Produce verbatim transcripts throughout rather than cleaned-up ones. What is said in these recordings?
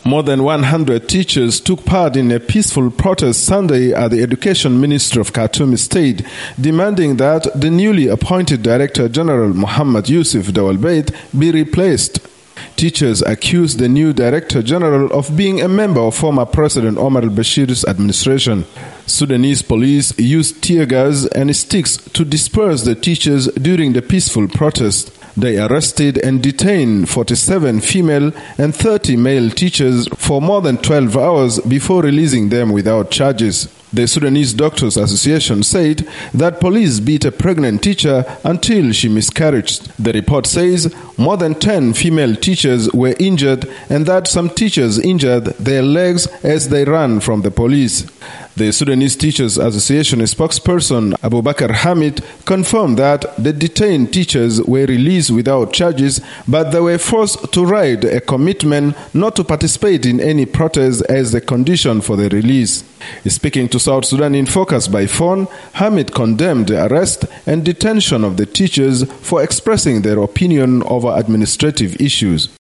More than one hundred teachers took part in a peaceful protest Sunday at the Education Ministry of Khartoum State, demanding that the newly appointed Director General Muhammad Yusuf Dawalbeit be replaced. Teachers accused the new Director General of being a member of former President Omar al-Bashir's administration. Sudanese police used tear gas and sticks to disperse the teachers during the peaceful protest. They arrested and detained forty-seven female and thirty male teachers for more than twelve hours before releasing them without charges. The Sudanese Doctors Association said that police beat a pregnant teacher until she miscarried. The report says more than ten female teachers were injured and that some teachers injured their legs as they ran from the police. The Sudanese Teachers Association spokesperson Abu Bakr Hamid confirmed that the detained teachers were released without charges, but they were forced to write a commitment not to participate in any protest as the condition for the release. Speaking to South Sudan in Focus by phone, Hamid condemned the arrest and detention of the teachers for expressing their opinion over administrative issues.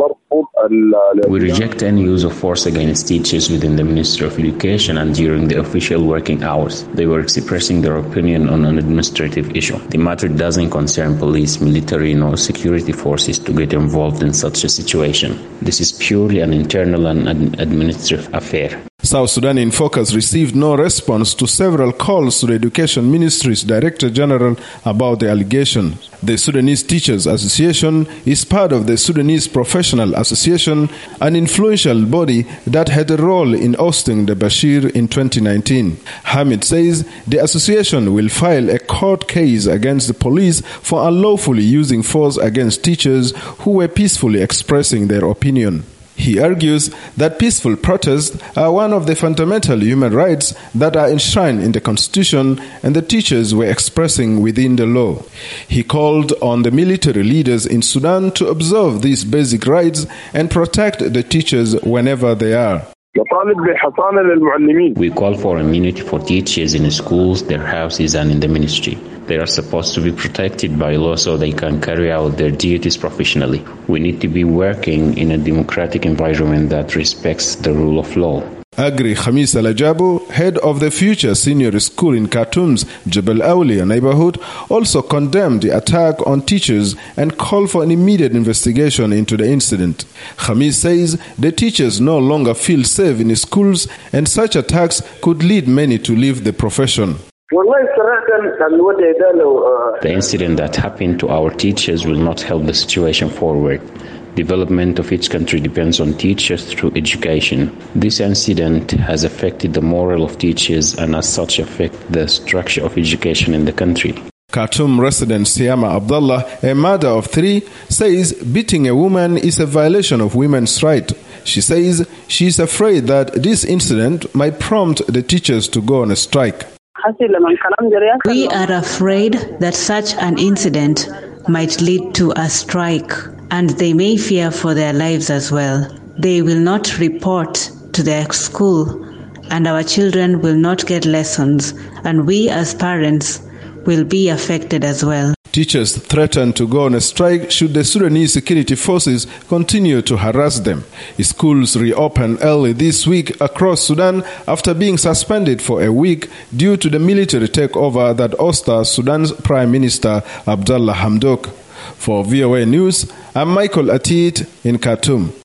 We reject any use of force against teachers within the Ministry of Education and during the official working hours. They were expressing their opinion on an administrative issue. The matter doesn't concern police, military, nor security forces to get involved in such a situation. This is purely an internal and ad- administrative affair. South Sudan in Focus received no response to several calls to the Education Ministry's Director General about the allegation. The Sudanese Teachers Association is part of the Sudanese Professional Association, an influential body that had a role in ousting the Bashir in twenty nineteen. Hamid says the association will file a court case against the police for unlawfully using force against teachers who were peacefully expressing their opinion. He argues that peaceful protests are one of the fundamental human rights that are enshrined in the Constitution and the teachers were expressing within the law. He called on the military leaders in Sudan to observe these basic rights and protect the teachers whenever they are. We call for immunity for teachers in schools, their houses, and in the ministry. They are supposed to be protected by law so they can carry out their duties professionally. We need to be working in a democratic environment that respects the rule of law. Agri Khamis Al-Ajabu, head of the Future Senior School in Khartoum's Jebel Awliya neighborhood, also condemned the attack on teachers and called for an immediate investigation into the incident. Khamis says the teachers no longer feel safe in schools and such attacks could lead many to leave the profession. The incident that happened to our teachers will not help the situation forward. Development of each country depends on teachers through education. This incident has affected the morale of teachers and as such affect the structure of education in the country. Khartoum resident Siyama Abdullah, a mother of three, says beating a woman is a violation of women's rights. She says she is afraid that this incident might prompt the teachers to go on a strike. We are afraid that such an incident might lead to a strike, and they may fear for their lives as well. They will not report to their school, and our children will not get lessons, and we as parents will be affected as well. Teachers threaten to go on a strike should the Sudanese security forces continue to harass them. Schools reopened early this week across Sudan after being suspended for a week due to the military takeover that ousted Sudan's Prime Minister Abdallah Hamdok. For V O A News, I'm Michael Atit in Khartoum.